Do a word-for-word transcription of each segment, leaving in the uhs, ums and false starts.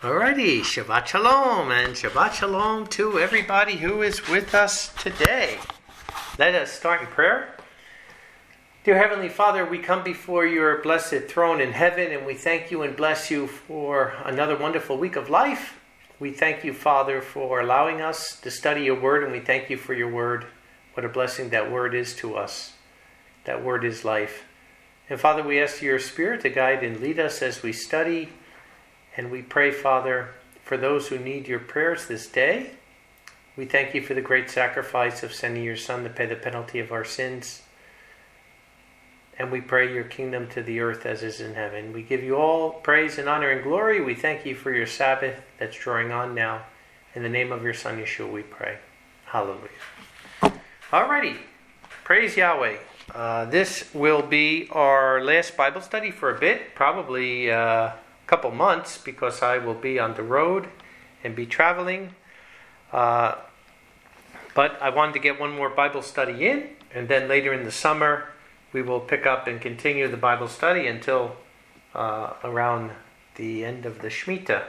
Alrighty, Shabbat Shalom, and Shabbat Shalom to everybody who is with us today. Let us start in prayer. Dear Heavenly Father, we come before your blessed throne in heaven, and we thank you and bless you for another wonderful week of life. We thank you, Father, for allowing us to study your word, and we thank you for your word. What a blessing that word is to us. That word is life. And Father, we ask your Spirit to guide and lead us as we study. And we pray, Father, for those who need your prayers this day. We thank you for the great sacrifice of sending your Son to pay the penalty of our sins. And we pray your kingdom to the earth as is in heaven. We give you all praise and honor and glory. We thank you for your Sabbath that's drawing on now. In the name of your Son, Yeshua, we pray. Hallelujah. Alrighty. Praise Yahweh. Uh, this will be our last Bible study for a bit. Probably... Uh, couple months, because I will be on the road and be traveling. Uh, but I wanted to get one more Bible study in, and then later in the summer we will pick up and continue the Bible study until uh, around the end of the Shemitah,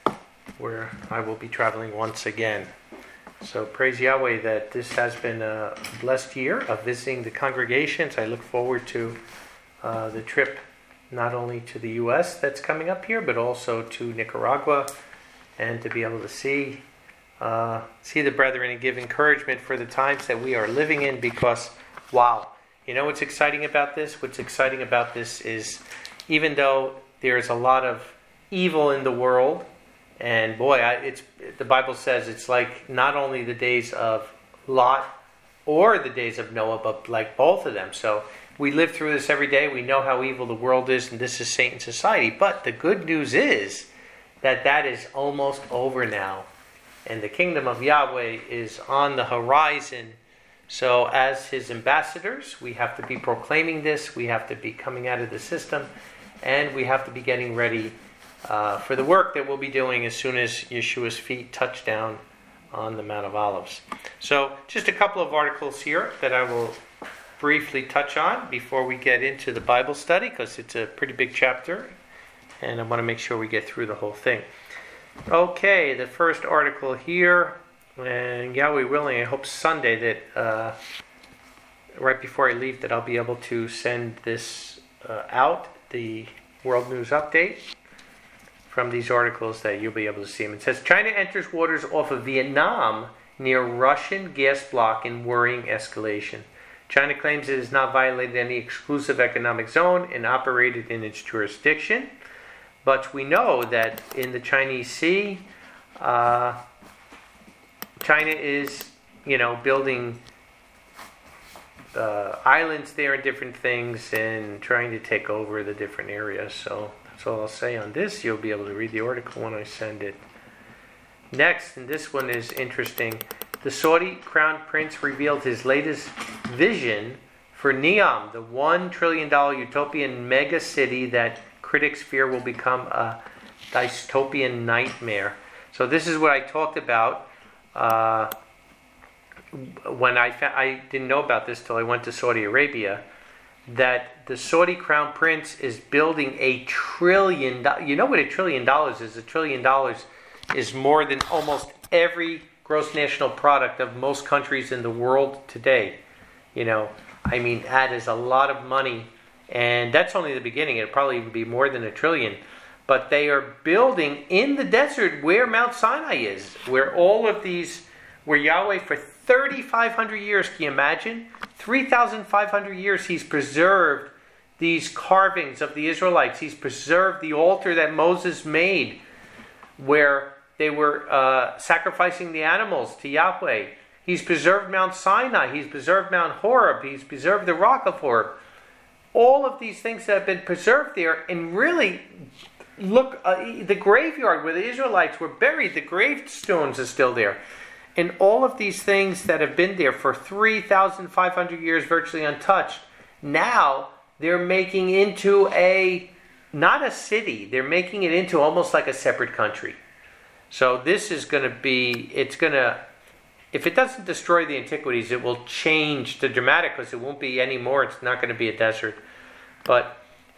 where I will be traveling once again. So praise Yahweh that this has been a blessed year of visiting the congregations. I look forward to uh, the trip not only to the U S that's coming up here, but also to Nicaragua, and to be able to see uh, see the brethren and give encouragement for the times that we are living in, because, wow, you know what's exciting about this? What's exciting about this is, even though there's a lot of evil in the world, and boy, I, it's the Bible says it's like not only the days of Lot or the days of Noah, but like both of them. So we live through this every day. We know how evil the world is, and this is Satan's society. But the good news is that that is almost over now. And the kingdom of Yahweh is on the horizon. So as his ambassadors, we have to be proclaiming this. We have to be coming out of the system. And we have to be getting ready uh, for the work that we'll be doing as soon as Yeshua's feet touch down on the Mount of Olives. So just a couple of articles here that I will briefly touch on before we get into the Bible study, because it's a pretty big chapter and I want to make sure we get through the whole thing. Okay, the first article here, and Yahweh willing, I hope Sunday that uh, right before I leave that I'll be able to send this uh, out, the World News Update, from these articles that you'll be able to see them. It says, China enters waters off of Vietnam near Russian gas block in worrying escalation. China claims it has not violated any exclusive economic zone and operated in its jurisdiction. But we know that in the Chinese Sea, uh, China is, you know, building uh, islands there and different things and trying to take over the different areas. So that's all I'll say on this. You'll be able to read the article when I send it. Next, and this one is interesting. The Saudi crown prince revealed his latest vision for Neom, the one trillion dollars utopian mega city that critics fear will become a dystopian nightmare. So this is what I talked about uh, when I fa- I didn't know about this till I went to Saudi Arabia, that the Saudi crown prince is building a trillion dollars. You know what a trillion dollars is? A trillion dollars is more than almost every gross national product of most countries in the world today. You know, I mean, that is a lot of money. And that's only the beginning. It'll probably even be more than a trillion. But they are building in the desert where Mount Sinai is, where all of these, where Yahweh for thirty-five hundred years, can you imagine? three thousand five hundred years he's preserved these carvings of the Israelites. He's preserved the altar that Moses made, where they were uh, sacrificing the animals to Yahweh. He's preserved Mount Sinai. He's preserved Mount Horeb. He's preserved the rock of Horeb. All of these things that have been preserved there, and really, look, uh, the graveyard where the Israelites were buried, the gravestones are still there. And all of these things that have been there for three thousand five hundred years, virtually untouched, now they're making into a, not a city, they're making it into almost like a separate country. So this is going to be, it's going to, if it doesn't destroy the antiquities, it will change the dramatic, because it won't be anymore, it's not going to be a desert. But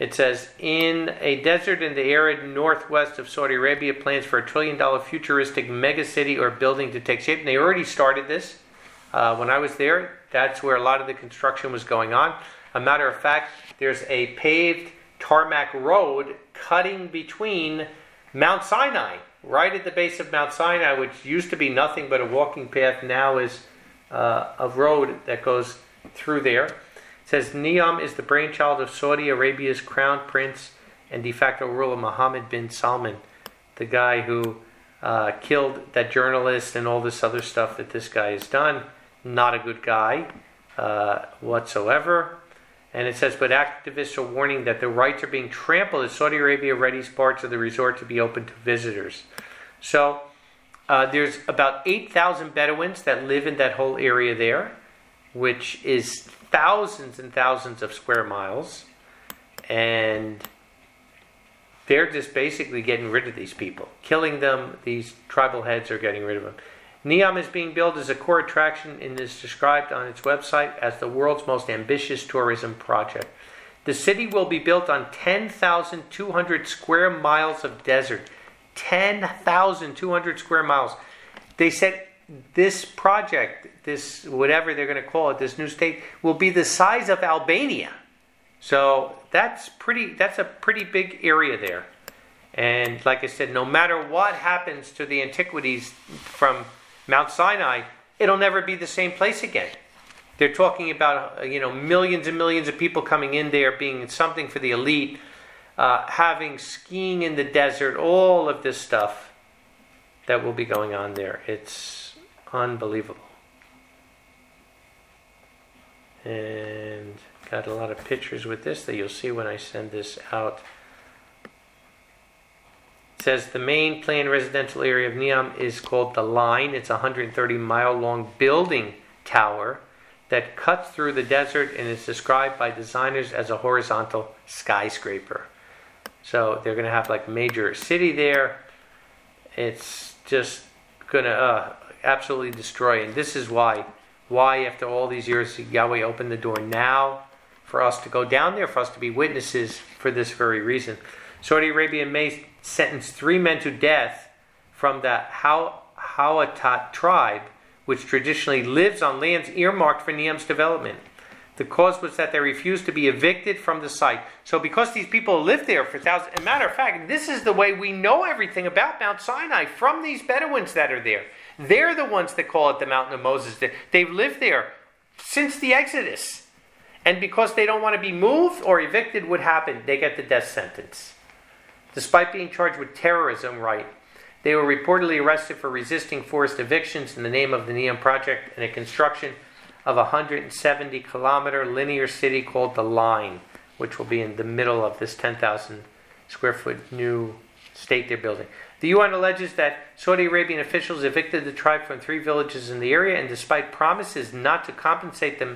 It says, in a desert in the arid northwest of Saudi Arabia, plans for a trillion dollar futuristic megacity or building to take shape. And they already started this. Uh, when I was there, that's where a lot of the construction was going on. A matter of fact, there's a paved tarmac road cutting between Mount Sinai, right at the base of Mount Sinai, which used to be nothing but a walking path, now is uh, a road that goes through there. It says, Neom is the brainchild of Saudi Arabia's crown prince and de facto ruler Mohammed bin Salman, the guy who uh, killed that journalist and all this other stuff that this guy has done. Not a good guy uh, whatsoever. And it says, but activists are warning that the rights are being trampled as Saudi Arabia readies parts of the resort to be open to visitors. So uh, there's about eight thousand Bedouins that live in that whole area there, which is thousands and thousands of square miles. And they're just basically getting rid of these people, killing them. These tribal heads are getting rid of them. Neom is being billed as a core attraction and is described on its website as the world's most ambitious tourism project. The city will be built on ten thousand two hundred square miles of desert. ten thousand two hundred square miles. They said this project, this whatever they're going to call it, this new state, will be the size of Albania. So that's pretty. That's a pretty big area there. And like I said, no matter what happens to the antiquities from Mount Sinai, it'll never be the same place again. They're talking about, you know, millions and millions of people coming in there, being something for the elite, uh, having skiing in the desert, all of this stuff that will be going on there. It's unbelievable. And got a lot of pictures with this that you'll see when I send this out. It says the main planned residential area of Neom is called The Line. It's a one hundred thirty mile long building tower that cuts through the desert and is described by designers as a horizontal skyscraper. So they're going to have like a major city there. It's just going to uh, absolutely destroy. And this is why, why after all these years, Yahweh opened the door now for us to go down there, for us to be witnesses for this very reason. Saudi Arabia may sentence three men to death from the Hawatat tribe, which traditionally lives on lands earmarked for Neom's development. The cause was that they refused to be evicted from the site. So because these people lived there for thousands, as a matter of fact, this is the way we know everything about Mount Sinai, from these Bedouins that are there. They're the ones that call it the Mountain of Moses. They've lived there since the Exodus. And because they don't want to be moved or evicted, what happened? They get the death sentence. Despite being charged with terrorism, right, they were reportedly arrested for resisting forced evictions in the name of the Neom Project and a construction of a one hundred seventy kilometer linear city called The Line, which will be in the middle of this ten thousand square foot new state they're building. The U N alleges that Saudi Arabian officials evicted the tribe from three villages in the area, and despite promises not to compensate them,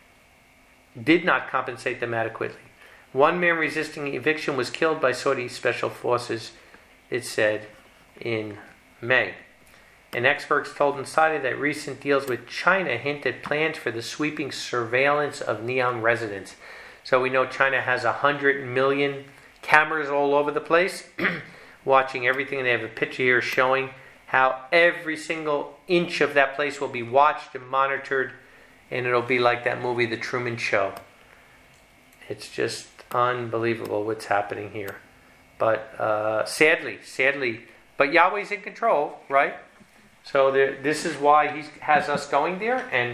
did not compensate them adequately. One man resisting eviction was killed by Saudi special forces, it said, in May. And experts told Insider that recent deals with China hint at plans for the sweeping surveillance of Neom residents. So we know China has a hundred million cameras all over the place, watching everything. They have a picture here showing how every single inch of that place will be watched and monitored, and it'll be like that movie, The Truman Show. It's just unbelievable what's happening here. But uh, sadly, sadly, but Yahweh's in control, right? So there, this is why He has us going there and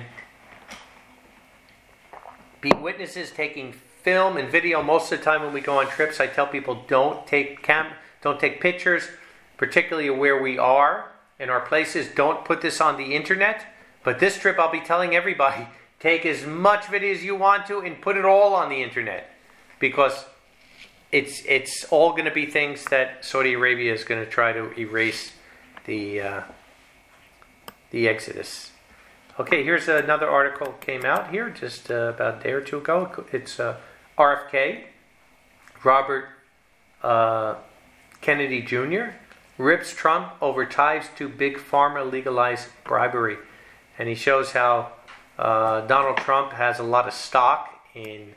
being witnesses, taking film and video. Most of the time when we go on trips, I tell people don't take cam, don't take pictures, particularly where we are in our places. Don't put this on the internet. But this trip, I'll be telling everybody, take as much video as you want to and put it all on the internet, because it's it's all going to be things that Saudi Arabia is going to try to erase the uh, the Exodus. Okay, here's another article came out here just uh, about a day or two ago. It's uh, R F K, Robert uh, Kennedy Junior rips Trump over ties to Big Pharma legalized bribery. And he shows how uh, Donald Trump has a lot of stock in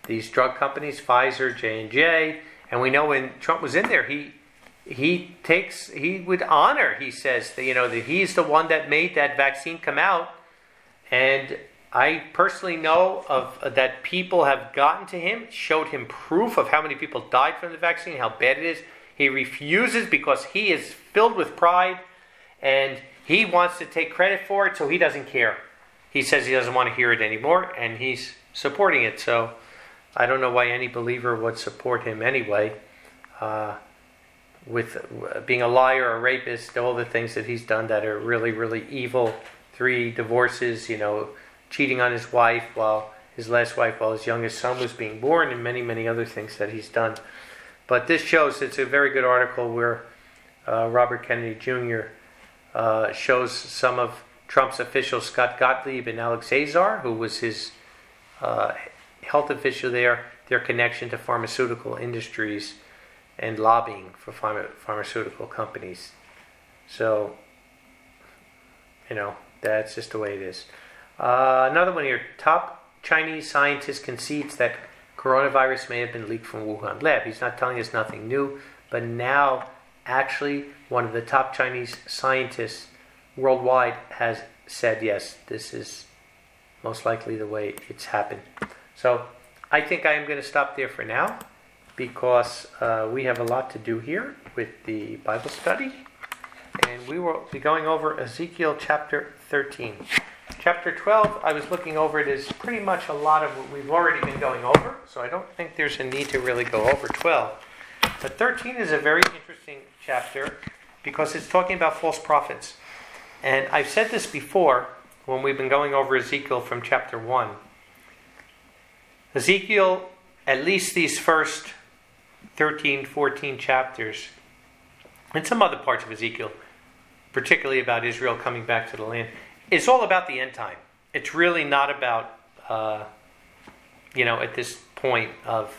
these drug companies, Pfizer, J and J, and we know when Trump was in there, he he takes he would honor. He says that, you know, that he's the one that made that vaccine come out, and I personally know of uh, that people have gotten to him, showed him proof of how many people died from the vaccine, how bad it is. He refuses because he is filled with pride, and he wants to take credit for it, so he doesn't care. He says he doesn't want to hear it anymore, and he's supporting it. So I don't know why any believer would support him anyway, uh, with uh, being a liar, a rapist, all the things that he's done that are really, really evil. Three divorces, you know, cheating on his wife while his last wife while his youngest son was being born, and many, many other things that he's done. But this shows, it's a very good article where uh, Robert Kennedy Junior uh, shows some of Trump's officials, Scott Gottlieb and Alex Azar, who was his uh, health official there, their connection to pharmaceutical industries and lobbying for pharma- pharmaceutical companies. So, you know, that's just the way it is. Uh, another one here. Top Chinese scientist concedes that coronavirus may have been leaked from Wuhan lab. He's not telling us nothing new, but now actually one of the top Chinese scientists worldwide has said, yes, this is most likely the way it's happened. So I think I am going to stop there for now, because uh, we have a lot to do here with the Bible study, and we will be going over Ezekiel chapter thirteen. Chapter twelve, I was looking over it, is pretty much a lot of what we've already been going over, so I don't think there's a need to really go over twelve. But thirteen is a very interesting chapter because it's talking about false prophets. And I've said this before when we've been going over Ezekiel from chapter one. Ezekiel, at least these first thirteen, fourteen chapters, and some other parts of Ezekiel, particularly about Israel coming back to the land, it's all about the end time. It's really not about, uh, you know, at this point of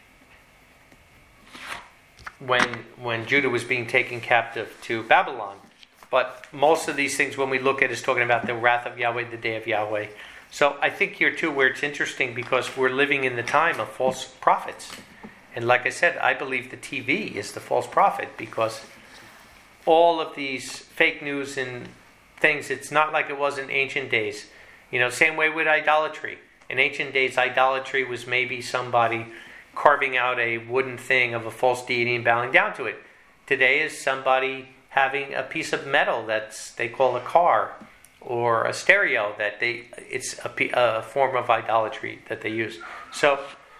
when when Judah was being taken captive to Babylon. But most of these things, when we look at, is talking about the wrath of Yahweh, the day of Yahweh. So I think here too, where it's interesting, because we're living in the time of false prophets. And like I said, I believe the T V is the false prophet, because all of these fake news and things, it's not like it was in ancient days. You know, same way with idolatry. In ancient days, idolatry was maybe somebody carving out a wooden thing of a false deity and bowing down to it. Today is somebody having a piece of metal that's they call a car, or a stereo that they it's a, a form of idolatry that they use. So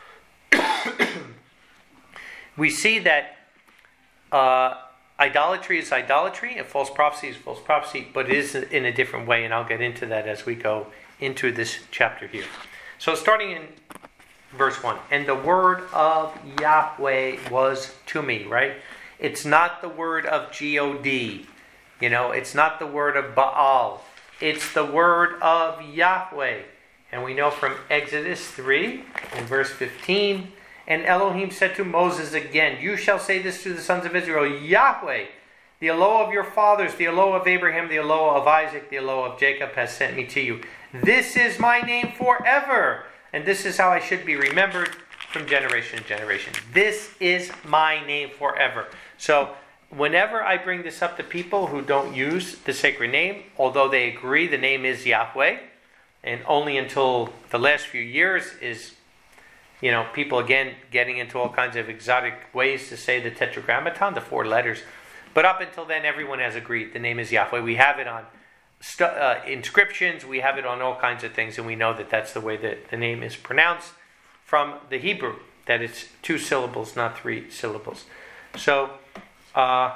we see that uh, idolatry is idolatry and false prophecy is false prophecy, but it is in a different way, and I'll get into that as we go into this chapter here. So starting in verse one, and the word of Yahweh was to me, right? It's not the word of G O D, you know, it's not the word of Baal, it's the word of Yahweh. And we know from Exodus three, in verse fifteen, and Elohim said to Moses again, you shall say this to the sons of Israel, Yahweh, the Eloah of your fathers, the Eloah of Abraham, the Eloah of Isaac, the Eloah of Jacob has sent me to you. This is my name forever, and this is how I should be remembered from generation to generation. This is my name forever. So whenever I bring this up to people who don't use the sacred name, although they agree the name is Yahweh, and only until the last few years is, you know, people again getting into all kinds of exotic ways to say the tetragrammaton, the four letters. But up until then, everyone has agreed the name is Yahweh. We have it on stu- uh, inscriptions, we have it on all kinds of things, and we know that that's the way that the name is pronounced from the Hebrew, that it's two syllables, not three syllables. So, uh,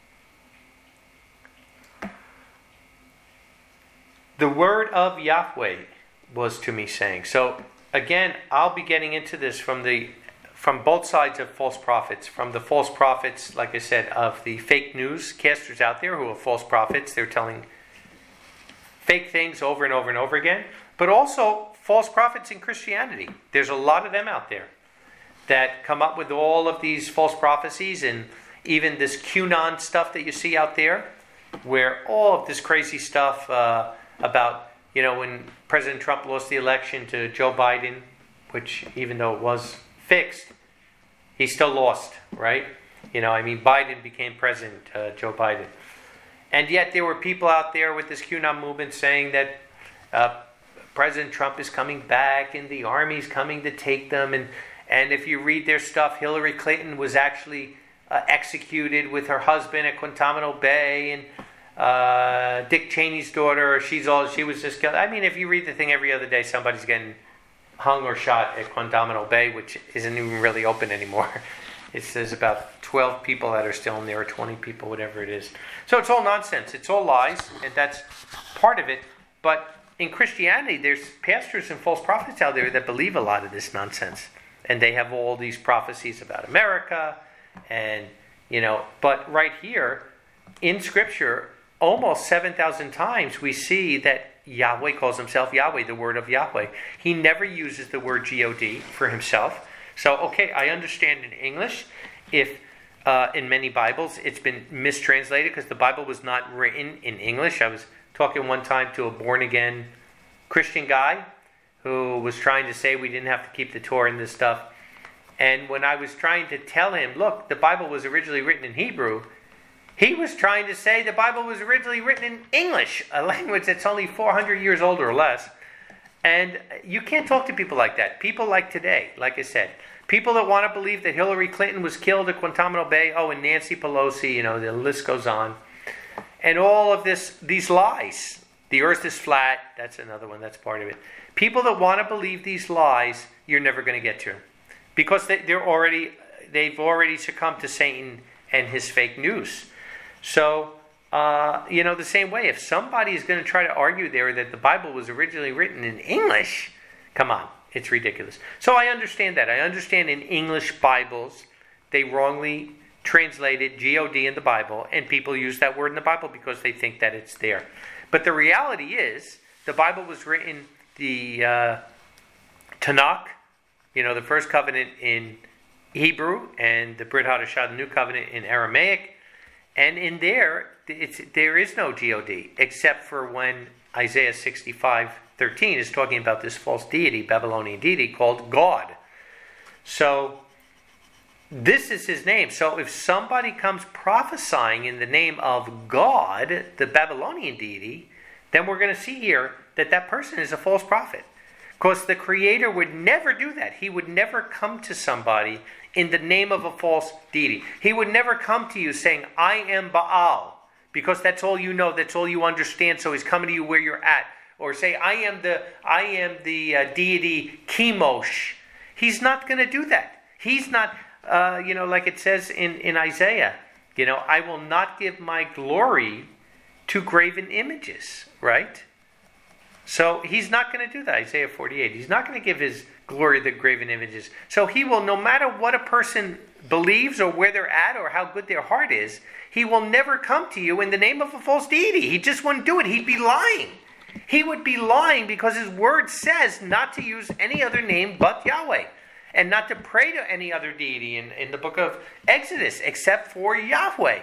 the word of Yahweh was to me saying. So, again, I'll be getting into this from the from both sides of false prophets. From the false prophets, like I said, of the fake news casters out there who are false prophets. They're telling fake things over and over and over again. But also false prophets in Christianity. There's a lot of them out there that come up with all of these false prophecies, and even this QAnon stuff that you see out there, where all of this crazy stuff uh, about, you know, when President Trump lost the election to Joe Biden, which even though it was fixed, he still lost, right? You know, I mean, Biden became president, uh, Joe Biden. And yet there were people out there with this QAnon movement saying that uh, President Trump is coming back and the army's coming to take them. And, and if you read their stuff, Hillary Clinton was actually uh, executed with her husband at Guantanamo Bay. And uh, Dick Cheney's daughter, she's all, she was just killed. I mean, if you read the thing every other day, somebody's getting hung or shot at Guantanamo Bay, which isn't even really open anymore. It says about twelve people that are still in there, or twenty people, whatever it is. So it's all nonsense. It's all lies, and that's part of it. But in Christianity, there's pastors and false prophets out there that believe a lot of this nonsense. And they have all these prophecies about America, and, you know, but right here, in Scripture, almost seven thousand times we see that Yahweh calls himself Yahweh, the word of Yahweh. He never uses the word G O D for himself. So, okay, I understand in English, if uh, in many Bibles it's been mistranslated because the Bible was not written in English. I was talking one time to a born-again Christian guy who was trying to say we didn't have to keep the Torah and this stuff. And when I was trying to tell him, look, the Bible was originally written in Hebrew, he was trying to say the Bible was originally written in English, a language that's only four hundred years old or less. And you can't talk to people like that. People like today, like I said. People that want to believe that Hillary Clinton was killed at Guantanamo Bay, oh, and Nancy Pelosi, you know, the list goes on. And all of this, these lies. The earth is flat, that's another one, that's part of it. People that want to believe these lies, you're never going to get to. Because they, they're already, they've already succumbed to Satan and his fake news. So, uh, you know, the same way, if somebody is going to try to argue there that the Bible was originally written in English, come on, it's ridiculous. So I understand that. I understand in English Bibles, they wrongly translated G O D in the Bible, and people use that word in the Bible because they think that it's there. But the reality is, the Bible was written, the uh, Tanakh, you know, the first covenant in Hebrew, and the Brit Hadashah, the new covenant in Aramaic. And in there, it's, there is no G O D, except for when Isaiah sixty-five thirteen is talking about this false deity, Babylonian deity, called God. So, this is his name. So if somebody comes prophesying in the name of God, the Babylonian deity, then we're going to see here that that person is a false prophet. Because the Creator would never do that. He would never come to somebody in the name of a false deity. He would never come to you saying, I am Baal, because that's all you know, that's all you understand, so he's coming to you where you're at. Or say, I am the I am the uh, deity Chemosh. He's not going to do that. He's not, uh, you know, like it says in, in Isaiah, you know, I will not give my glory to graven images, right? So he's not going to do that, Isaiah forty-eight. He's not going to give his glory to graven images. So he will, no matter what a person believes or where they're at or how good their heart is, he will never come to you in the name of a false deity. He just wouldn't do it. He'd be lying. He would be lying because his word says not to use any other name but Yahweh. And not to pray to any other deity in, in the book of Exodus except for Yahweh.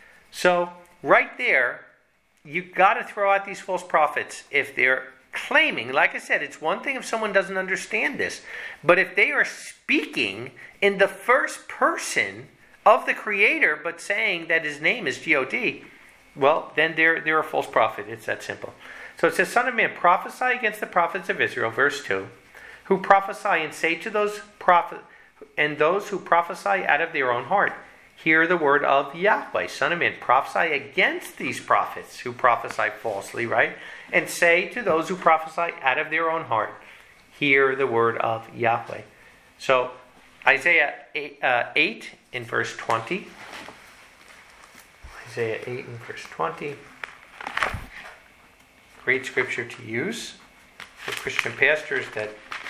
So right there, you've got to throw out these false prophets if they're claiming. Like I said, it's one thing if someone doesn't understand this. But if they are speaking in the first person of the Creator but saying that his name is G O D, well, then they're, they're a false prophet. It's that simple. So it says, Son of man, prophesy against the prophets of Israel, verse two, who prophesy and say to those prophets, and those who prophesy out of their own heart, hear the word of Yahweh. Son of man, prophesy against these prophets who prophesy falsely, right? And say to those who prophesy out of their own heart, hear the word of Yahweh. So Isaiah eight, uh, eight in verse twenty. Isaiah eight in verse twenty. Great scripture to use for Christian pastors that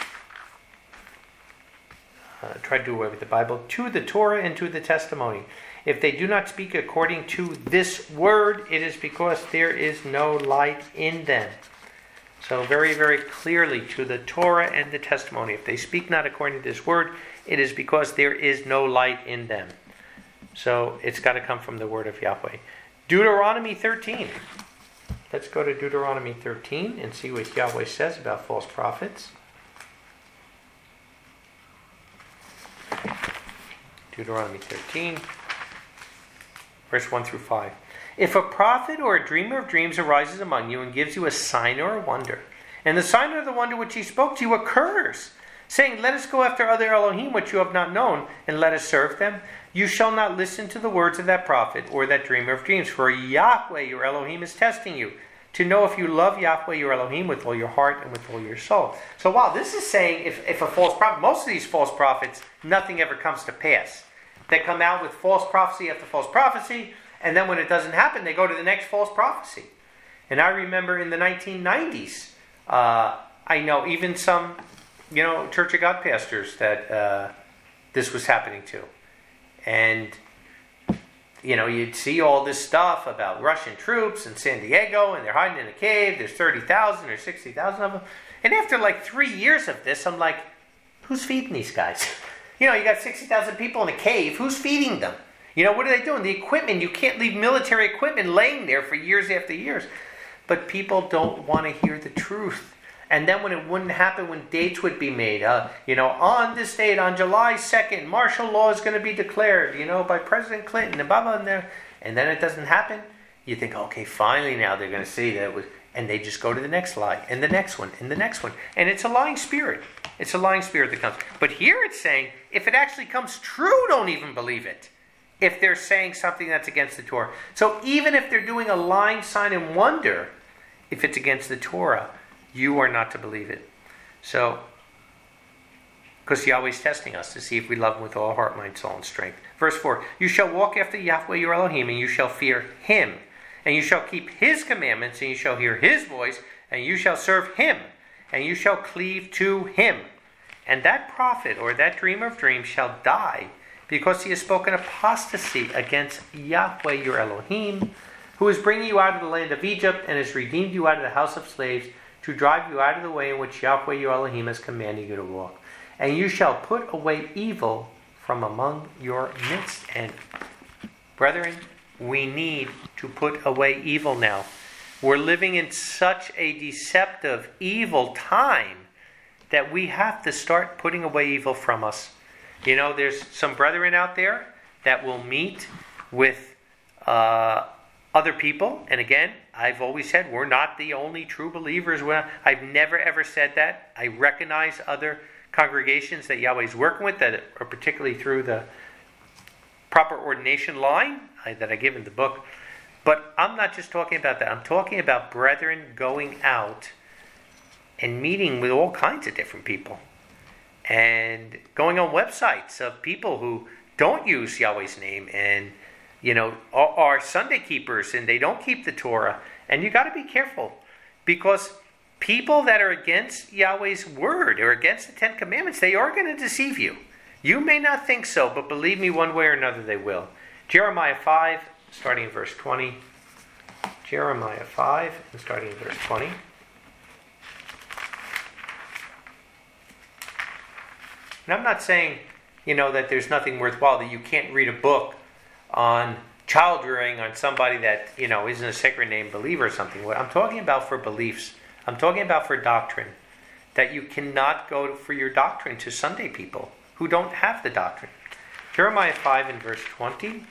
uh, try to do away with the Bible. To the Torah and to the testimony. If they do not speak according to this word, it is because there is no light in them. So very, very clearly, to the Torah and the testimony. If they speak not according to this word, it is because there is no light in them. So it's got to come from the word of Yahweh. Deuteronomy thirteen. Let's go to Deuteronomy thirteen and see what Yahweh says about false prophets. Deuteronomy thirteen, verse one through five. If a prophet or a dreamer of dreams arises among you and gives you a sign or a wonder, and the sign or the wonder which he spoke to you occurs, saying, let us go after other Elohim which you have not known, and let us serve them, you shall not listen to the words of that prophet or that dreamer of dreams, for Yahweh your Elohim is testing you, to know if you love Yahweh your Elohim with all your heart and with all your soul. So wow, this is saying if, if a false prophet, most of these false prophets, nothing ever comes to pass. They come out with false prophecy after false prophecy, and then when it doesn't happen, they go to the next false prophecy. And I remember in the nineteen nineties, uh, I know even some, you know, Church of God pastors that uh, this was happening to. And, you know, you'd see all this stuff about Russian troops in San Diego, and they're hiding in a cave. There's thirty thousand or sixty thousand of them. And after like three years of this, I'm like, who's feeding these guys? You know, you got sixty thousand people in a cave. Who's feeding them? You know, what are they doing? The equipment, you can't leave military equipment laying there for years after years. But people don't want to hear the truth. And then when it wouldn't happen, when dates would be made, uh, you know, on this date, on July second, martial law is going to be declared, you know, by President Clinton, and blah, blah, blah, and then it doesn't happen, you think, okay, finally now they're going to see that it was, and they just go to the next lie, and the next one, and the next one. And it's a lying spirit. It's a lying spirit that comes. But here it's saying, if it actually comes true, don't even believe it. If they're saying something that's against the Torah. So even if they're doing a lying sign and wonder, if it's against the Torah, you are not to believe it. So, because Yahweh's testing us to see if we love Him with all heart, mind, soul, and strength. Verse four, you shall walk after Yahweh your Elohim, and you shall fear Him. And you shall keep His commandments, and you shall hear His voice, and you shall serve Him, and you shall cleave to Him. And that prophet, or that dreamer of dreams, shall die, because he has spoken apostasy against Yahweh your Elohim, who is bringing you out of the land of Egypt, and has redeemed you out of the house of slaves, to drive you out of the way in which Yahweh your Elohim has commanded you to walk. And you shall put away evil from among your midst. And brethren, we need to put away evil now. We're living in such a deceptive, evil time that we have to start putting away evil from us. You know, there's some brethren out there that will meet with uh, other people. And again, I've always said we're not the only true believers. I've never ever said that. I recognize other congregations that Yahweh's working with that are particularly through the proper ordination line that I give in the book. But I'm not just talking about that. I'm talking about brethren going out and meeting with all kinds of different people. And going on websites of people who don't use Yahweh's name and, you know, are, are Sunday keepers and they don't keep the Torah. And you got to be careful, because people that are against Yahweh's word or against the Ten Commandments, they are going to deceive you. You may not think so, but believe me, one way or another they will. Jeremiah five, starting in verse twenty. Jeremiah five, and starting in verse twenty. And I'm not saying, you know, that there's nothing worthwhile, that you can't read a book on child rearing on somebody that, you know, isn't a sacred name believer or something. What I'm talking about for beliefs, I'm talking about for doctrine, that you cannot go for your doctrine to Sunday people who don't have the doctrine. Jeremiah five and verse twenty.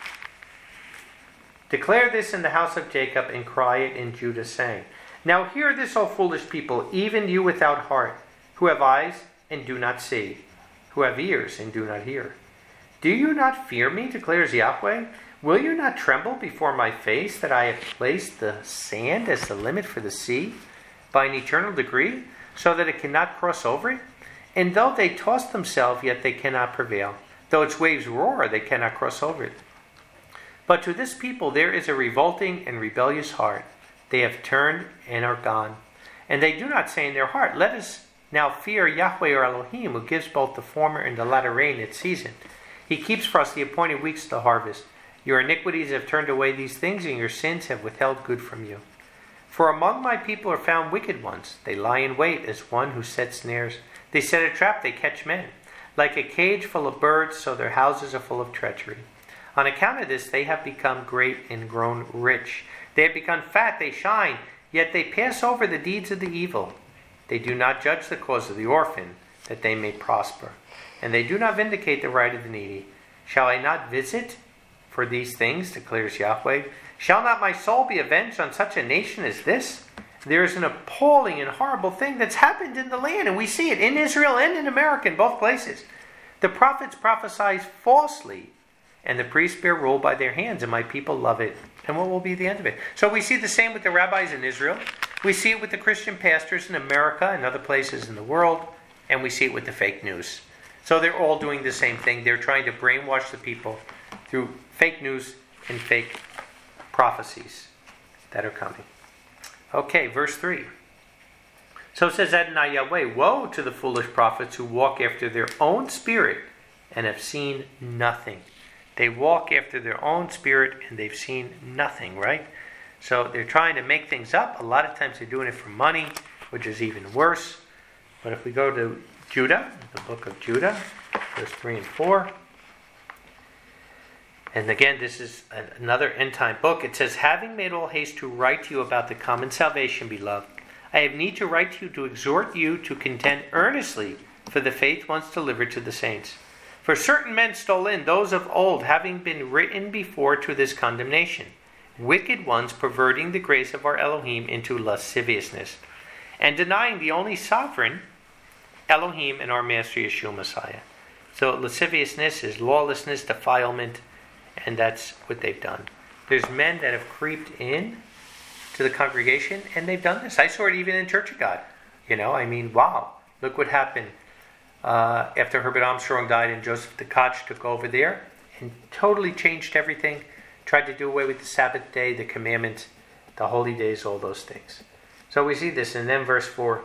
Declare this in the house of Jacob and cry it in Judah, saying, now hear this, O foolish people, even you without heart, who have eyes and do not see, who have ears and do not hear. Do you not fear me, declares Yahweh? Will you not tremble before my face, that I have placed the sand as the limit for the sea by an eternal decree, so that it cannot cross over it? And though they toss themselves, yet they cannot prevail. Though its waves roar, they cannot cross over it. But to this people there is a revolting and rebellious heart. They have turned and are gone. And they do not say in their heart, let us now fear Yahweh our Elohim, who gives both the former and the latter rain at season. He keeps for us the appointed weeks to harvest. Your iniquities have turned away these things, and your sins have withheld good from you. For among my people are found wicked ones. They lie in wait as one who sets snares. They set a trap, they catch men. Like a cage full of birds, so their houses are full of treachery. On account of this, they have become great and grown rich. They have become fat, they shine, yet they pass over the deeds of the evil. They do not judge the cause of the orphan, that they may prosper. And they do not vindicate the right of the needy. Shall I not visit for these things, declares Yahweh? Shall not my soul be avenged on such a nation as this? There is an appalling and horrible thing that's happened in the land, and we see it in Israel and in America, in both places. The prophets prophesy falsely, and the priests bear rule by their hands, and my people love it. And what will be the end of it? So we see the same with the rabbis in Israel. We see it with the Christian pastors in America and other places in the world, and we see it with the fake news. So they're all doing the same thing. They're trying to brainwash the people through fake news and fake prophecies that are coming. Okay, verse three. So it says Adonai Yahweh, woe to the foolish prophets who walk after their own spirit and have seen nothing. They walk after their own spirit and they've seen nothing, right? So they're trying to make things up. A lot of times they're doing it for money, which is even worse. But if we go to Judah, the book of Judah, verse three and four. And again, this is another end-time book. It says, having made all haste to write to you about the common salvation, beloved, I have need to write to you to exhort you to contend earnestly for the faith once delivered to the saints. For certain men stole in, those of old, having been written before to this condemnation, wicked ones perverting the grace of our Elohim into lasciviousness, and denying the only sovereign Elohim and our Master Yeshua Messiah. So lasciviousness is lawlessness, defilement, and that's what they've done. There's men that have creeped in to the congregation, and they've done this. I saw it even in Church of God. You know, I mean, wow. Look what happened uh, after Herbert Armstrong died and Joseph Tkach took over there and totally changed everything. Tried to do away with the Sabbath day, the commandments, the holy days, all those things. So we see this, and then verse four.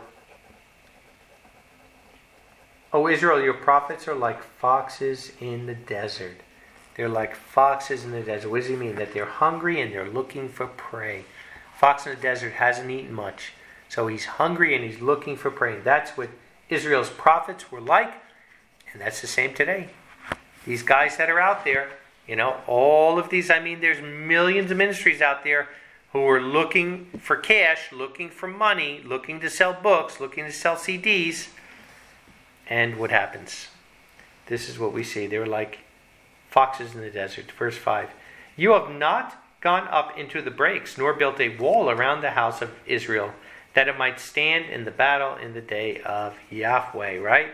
O Israel, your prophets are like foxes in the desert. They're like foxes in the desert. What does he mean? That they're hungry and they're looking for prey. Fox in the desert hasn't eaten much. So he's hungry and he's looking for prey. And that's what Israel's prophets were like. And that's the same today. These guys that are out there, you know, all of these, I mean, there's millions of ministries out there who are looking for cash, looking for money, looking to sell books, looking to sell C Ds. And what happens? This is what we see. They're like foxes in the desert. Verse five. You have not gone up into the breaks, nor built a wall around the house of Israel, that it might stand in the battle in the day of Yahweh, right?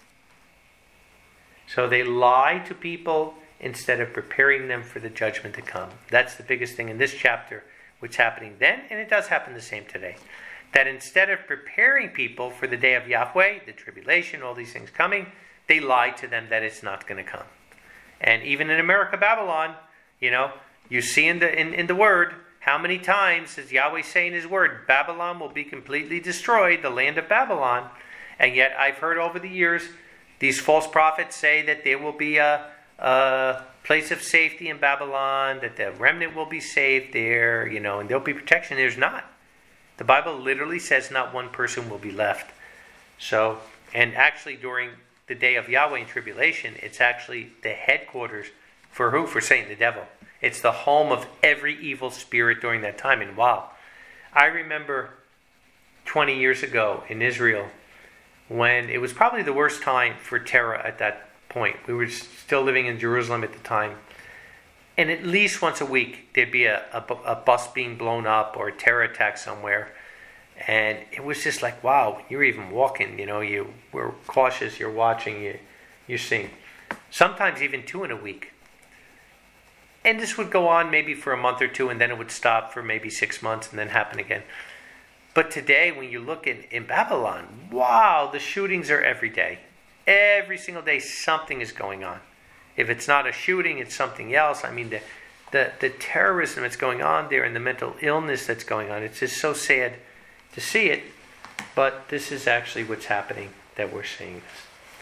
So they lie to people instead of preparing them for the judgment to come. That's the biggest thing in this chapter, what's happening then, and it does happen the same today. That instead of preparing people for the day of Yahweh, the tribulation, all these things coming, they lie to them that it's not going to come. And even in America, Babylon, you know, you see in the in, in the word, how many times does Yahweh say in his word, Babylon will be completely destroyed, the land of Babylon. And yet I've heard over the years, these false prophets say that there will be a, a place of safety in Babylon, that the remnant will be saved there, you know, and there'll be protection. There's not. The Bible literally says not one person will be left. So, and actually during the day of Yahweh and tribulation, it's actually the headquarters for who? For Satan, the devil. It's the home of every evil spirit during that time. And wow, I remember twenty years ago in Israel when it was probably the worst time for terror at that point. We were still living in Jerusalem at the time. And at least once a week, there'd be a, a, a bus being blown up or a terror attack somewhere. And it was just like, wow, you're even walking, you know, you were cautious, you're watching, you, you're seeing. Sometimes even two in a week. And this would go on maybe for a month or two, and then it would stop for maybe six months and then happen again. But today, when you look in, in Babylon, wow, the shootings are every day. Every single day, something is going on. If it's not a shooting, it's something else. I mean, the, the, the terrorism that's going on there and the mental illness that's going on, it's just so sad to see it. But this is actually what's happening, that we're seeing this.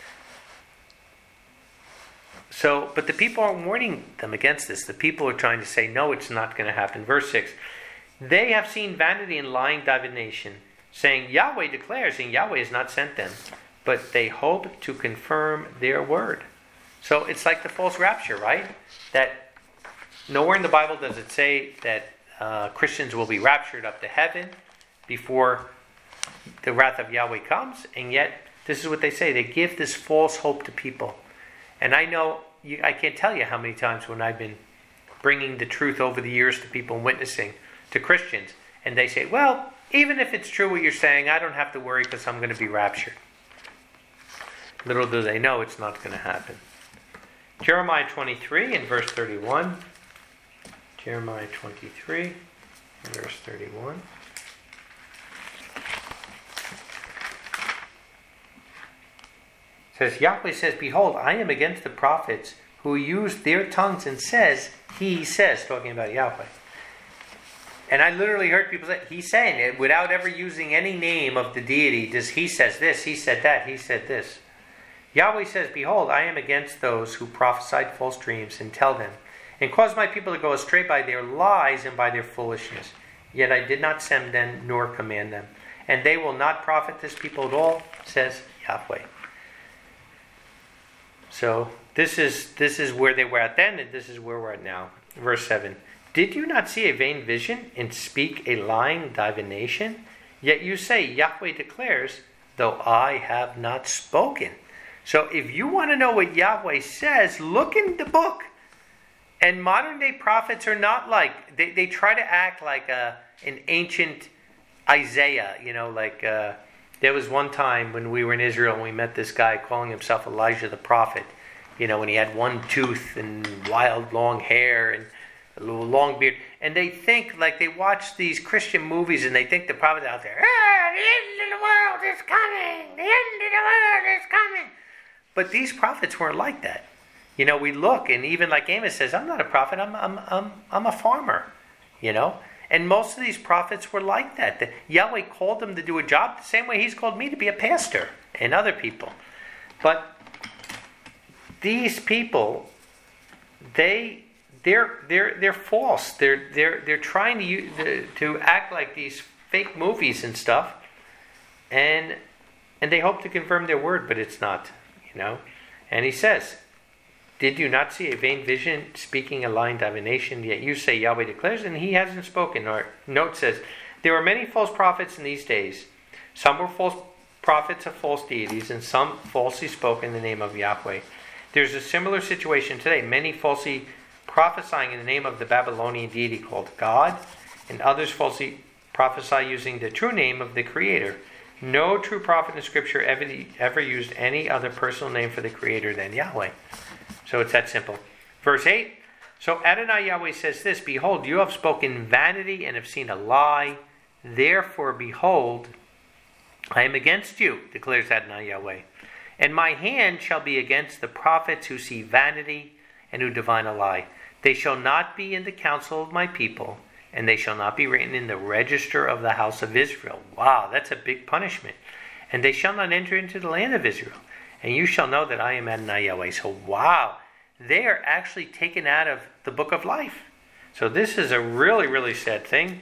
So, but the people are warning them against this. The people are trying to say, no, it's not going to happen. Verse six. They have seen vanity and lying divination, saying, Yahweh declares, and Yahweh has not sent them. But they hope to confirm their word. So it's like the false rapture, right? That nowhere in the Bible does it say that uh, Christians will be raptured up to heaven before the wrath of Yahweh comes. And yet, this is what they say. They give this false hope to people. And I know you, I can't tell you how many times when I've been bringing the truth over the years to people and witnessing to Christians, and they say, well, even if it's true what you're saying, I don't have to worry because I'm going to be raptured. Little do they know it's not going to happen. Jeremiah twenty-three and verse thirty-one. Jeremiah twenty-three and verse thirty-one. It says, Yahweh says, behold, I am against the prophets who use their tongues and says, he says, talking about Yahweh. And I literally heard people say, he's saying it without ever using any name of the deity. Does he says this, he said that, he said this. Yahweh says, behold, I am against those who prophesied false dreams and tell them, and cause my people to go astray by their lies and by their foolishness. Yet I did not send them nor command them. And they will not profit this people at all, says Yahweh. So this is this is where they were at then, and this is where we're at now. Verse seven. Did you not see a vain vision and speak a lying divination? Yet you say, Yahweh declares, though I have not spoken. So if you want to know what Yahweh says, look in the book. And modern day prophets are not like, they, they try to act like a, an ancient Isaiah. You know, like uh, there was one time when we were in Israel and we met this guy calling himself Elijah the prophet. You know, when he had one tooth and wild long hair and a little long beard. And they think, like they watch these Christian movies and they think the prophet out there, ah, the end of the world is coming, the end of the world is coming. But these prophets weren't like that. You know, we look, and even like Amos says, I'm not a prophet, I'm I'm I'm I'm a farmer. You know? And most of these prophets were like that. The, Yahweh called them to do a job the same way he's called me to be a pastor and other people. But these people, they they're they're they're false. They're they're they're trying to use, to act like these fake movies and stuff, and and they hope to confirm their word, but it's not. You know, and he says, did you not see a vain vision speaking a lying divination? Yet you say Yahweh declares, and he hasn't spoken. Or note says, there were many false prophets in these days. Some were false prophets of false deities, and some falsely spoke in the name of Yahweh. There's a similar situation today. Many falsely prophesying in the name of the Babylonian deity called God, and others falsely prophesy using the true name of the Creator. No true prophet in Scripture ever, ever used any other personal name for the Creator than Yahweh. So it's that simple. Verse eight. So Adonai Yahweh says this, behold, you have spoken vanity and have seen a lie. Therefore, behold, I am against you, declares Adonai Yahweh. And my hand shall be against the prophets who see vanity and who divine a lie. They shall not be in the council of my people, and they shall not be written in the register of the house of Israel. Wow, that's a big punishment. And they shall not enter into the land of Israel. And you shall know that I am Adonai Yahweh. So wow, they are actually taken out of the book of life. So this is a really, really sad thing.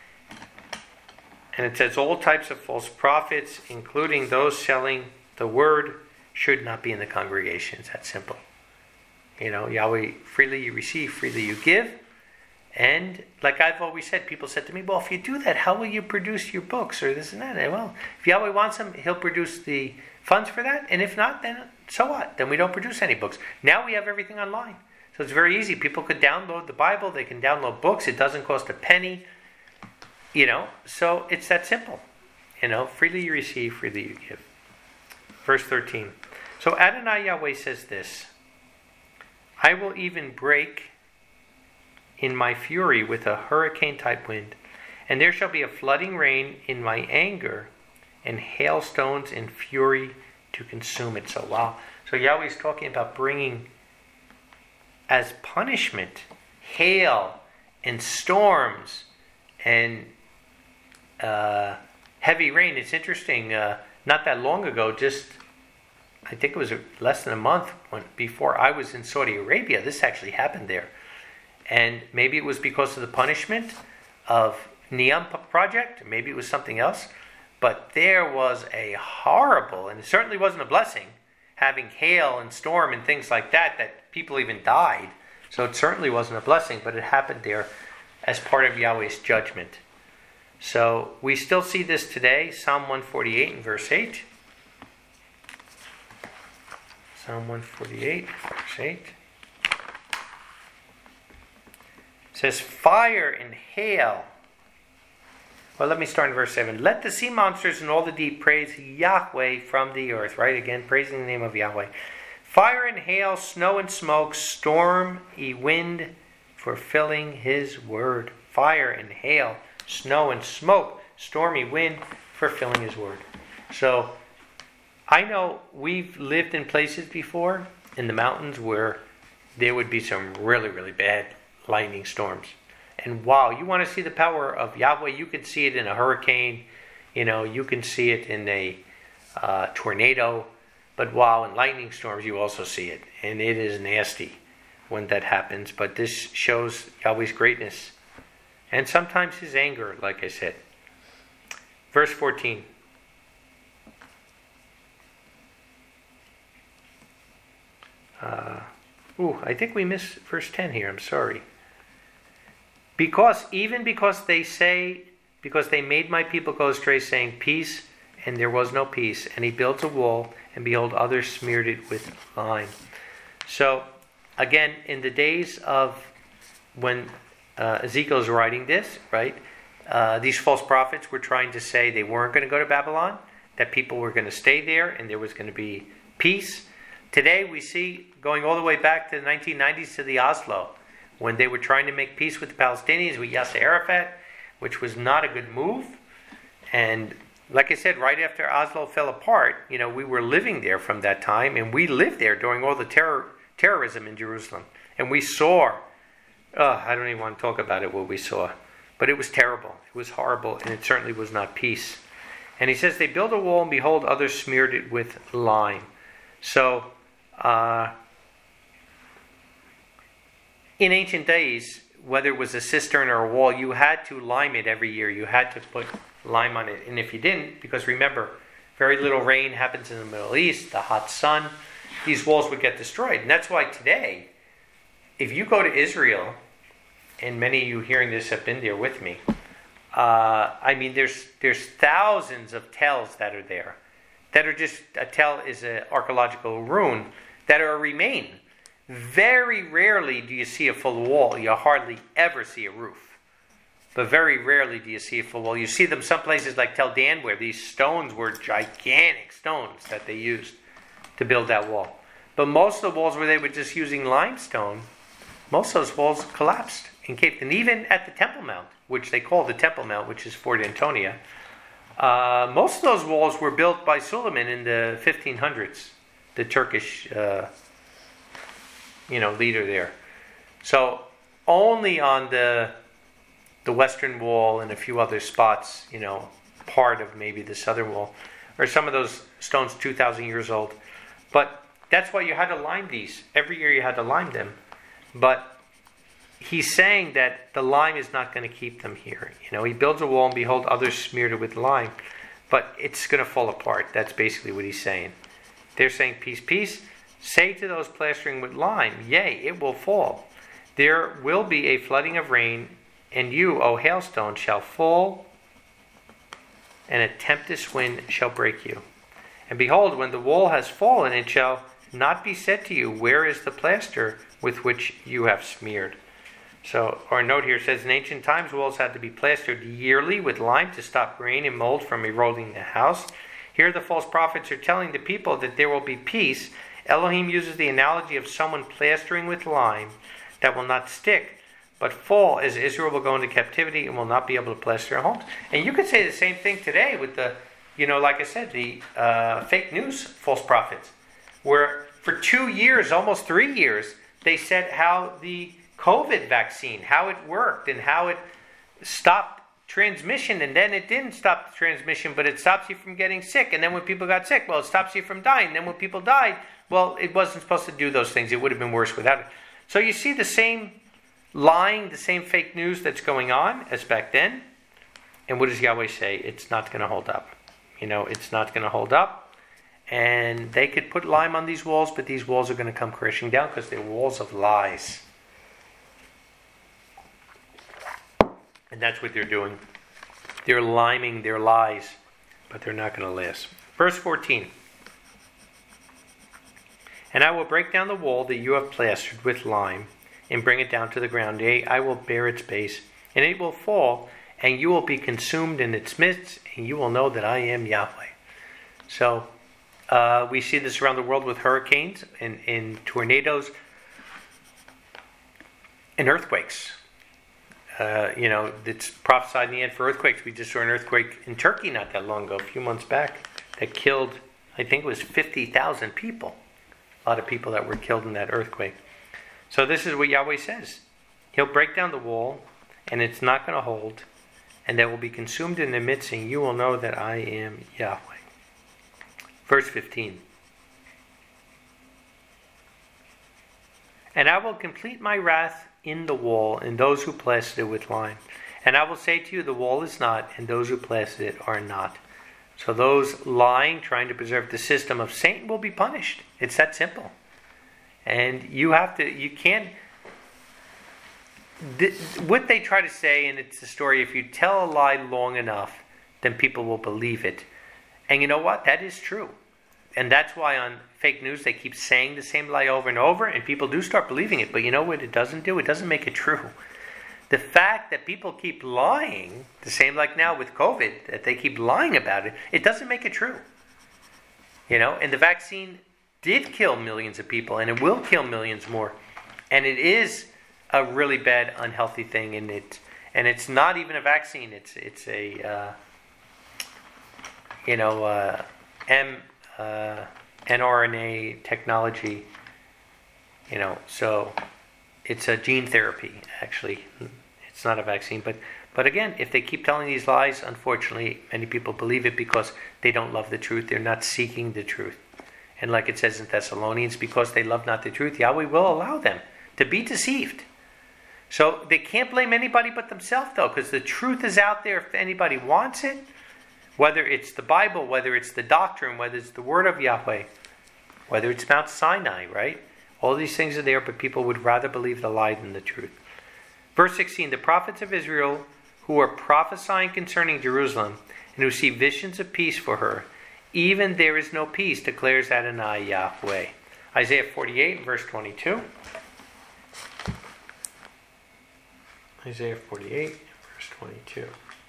And it says all types of false prophets, including those selling the word, should not be in the congregations. That's simple. You know, Yahweh, freely you receive, freely you give. And like I've always said, people said to me, well, if you do that, how will you produce your books or this and that? And well, if Yahweh wants them, he'll produce the funds for that. And if not, then so what? Then we don't produce any books. Now we have everything online. So it's very easy. People could download the Bible. They can download books. It doesn't cost a penny. You know, so it's that simple. You know, freely you receive, freely you give. Verse thirteen. So Adonai Yahweh says this, I will even break in my fury with a hurricane-type wind, and there shall be a flooding rain in my anger, and hailstones in fury to consume it. So wow. So Yahweh's talking about bringing as punishment hail and storms and uh, heavy rain. It's interesting. Uh, not that long ago, just I think it was less than a month when, before I was in Saudi Arabia, this actually happened there. And maybe it was because of the punishment of Neom project. Maybe it was something else. But there was a horrible, and it certainly wasn't a blessing, having hail and storm and things like that, that people even died. So it certainly wasn't a blessing, but it happened there as part of Yahweh's judgment. So we still see this today, Psalm one forty-eight and verse eight. Psalm one forty-eight, verse eight. It says, fire and hail. Well, let me start in verse seven. Let the sea monsters and all the deep praise Yahweh from the earth. Right, again, praising the name of Yahweh. Fire and hail, snow and smoke, storm and wind, fulfilling his word. Fire and hail, snow and smoke, stormy wind, fulfilling his word. So, I know we've lived in places before, in the mountains, where there would be some really, really bad lightning storms. And wow, you want to see the power of Yahweh, you can see it in a hurricane, you know, you can see it in a uh, tornado, but wow, in lightning storms you also see it. And it is nasty when that happens, but this shows Yahweh's greatness. And sometimes his anger, like I said. Verse fourteen. Uh, ooh, I think we missed verse ten here. I'm sorry. Because, even because they say, because they made my people go astray, saying, peace, and there was no peace. And he built a wall, and behold, others smeared it with lime. So, again, in the days of when uh, Ezekiel's writing this, right, uh, these false prophets were trying to say they weren't going to go to Babylon, that people were going to stay there, and there was going to be peace. Today, we see, going all the way back to the nineteen nineties to the Oslo, when they were trying to make peace with the Palestinians, with Yasser Arafat, which was not a good move. And like I said, right after Oslo fell apart, you know, we were living there from that time, and we lived there during all the terror, terrorism in Jerusalem. And we saw, uh, I don't even want to talk about it, what we saw. But it was terrible. It was horrible, and it certainly was not peace. And he says, they built a wall, and behold, others smeared it with lime. So, uh... in ancient days, whether it was a cistern or a wall, you had to lime it every year. You had to put lime on it. And if you didn't, because remember, very little rain happens in the Middle East, the hot sun, these walls would get destroyed. And that's why today, if you go to Israel, and many of you hearing this have been there with me, uh, I mean, there's there's thousands of tells that are there. That are just, a tell is an archaeological ruin, that are a remain. Very rarely do you see a full wall. You hardly ever see a roof. But very rarely do you see a full wall. You see them some places like Tel Dan, where these stones were gigantic stones that they used to build that wall. But most of the walls where they were just using limestone, most of those walls collapsed in Cape. And even at the Temple Mount, which they call the Temple Mount, which is Fort Antonia, uh, most of those walls were built by Suleiman in the fifteen hundreds, the Turkish uh you know, leader there. So only on the the western wall and a few other spots, you know, part of maybe the southern wall, or some of those stones two thousand years old. But that's why you had to lime these. Every year you had to lime them. But he's saying that the lime is not going to keep them here. You know, he builds a wall and behold, others smeared it with lime. But it's going to fall apart. That's basically what he's saying. They're saying peace, peace. Say to those plastering with lime, yea, it will fall. There will be a flooding of rain, and you, O hailstone, shall fall, and a tempest wind shall break you. And behold, when the wall has fallen, it shall not be said to you, where is the plaster with which you have smeared? So our note here says, in ancient times, walls had to be plastered yearly with lime to stop rain and mold from eroding the house. Here the false prophets are telling the people that there will be peace. Elohim uses the analogy of someone plastering with lime that will not stick, but fall as Israel will go into captivity and will not be able to plaster their homes. And you could say the same thing today with the, you know, like I said, the uh, fake news false prophets, where for two years, almost three years, they said how the COVID vaccine, how it worked and how it stopped transmission, and then it didn't stop the transmission, but it stops you from getting sick. And then when people got sick, well, it stops you from dying. And then when people died, well, it wasn't supposed to do those things. It would have been worse without it. So you see the same lying, the same fake news that's going on as back then. And what does Yahweh say? It's not going to hold up. You know, it's not going to hold up. And they could put lime on these walls, but these walls are going to come crashing down because they're walls of lies. And that's what they're doing. They're liming their lies, but they're not going to last. Verse fourteen. And I will break down the wall that you have plastered with lime, and bring it down to the ground. Yea, I will bear its base, and it will fall, and you will be consumed in its midst, and you will know that I am Yahweh. So uh, we see this around the world with hurricanes and, and tornadoes and earthquakes. Uh, you know, it's prophesied in the end for earthquakes. We just saw an earthquake in Turkey not that long ago, a few months back, that killed, I think it was fifty thousand people. A lot of people that were killed in that earthquake. So this is what Yahweh says. He'll break down the wall, and it's not going to hold, and they will be consumed in the midst, and you will know that I am Yahweh. Verse fifteen. And I will complete my wrath in the wall, and those who plastered it with lime. And I will say to you, the wall is not, and those who plastered it are not. So those lying, trying to preserve the system of Satan, will be punished. It's that simple. And you have to, you can't, th- what they try to say, and it's a story, if you tell a lie long enough, then people will believe it. And you know what? That is true. And that's why on fake news they keep saying the same lie over and over, and people do start believing it. But you know what it doesn't do? It doesn't make it true. The fact that people keep lying, the same like now with COVID, that they keep lying about it, it doesn't make it true. You know, and the vaccine did kill millions of people, and it will kill millions more. And it is a really bad, unhealthy thing, and it and it's not even a vaccine. It's it's a uh, you know uh, M. Uh, mRNA technology, you know, so it's a gene therapy, actually. It's not a vaccine, but but again, if they keep telling these lies, unfortunately, many people believe it because they don't love the truth. They're not seeking the truth. And like it says in Thessalonians, because they love not the truth, Yahweh will allow them to be deceived. So they can't blame anybody but themselves, though, because the truth is out there if anybody wants it. Whether it's the Bible, whether it's the doctrine, whether it's the word of Yahweh, whether it's Mount Sinai, right? All these things are there, but people would rather believe the lie than the truth. Verse sixteen, the prophets of Israel who are prophesying concerning Jerusalem and who see visions of peace for her, even there is no peace, declares Adonai Yahweh. Isaiah forty-eight, verse twenty-two. Isaiah forty-eight, verse twenty-two.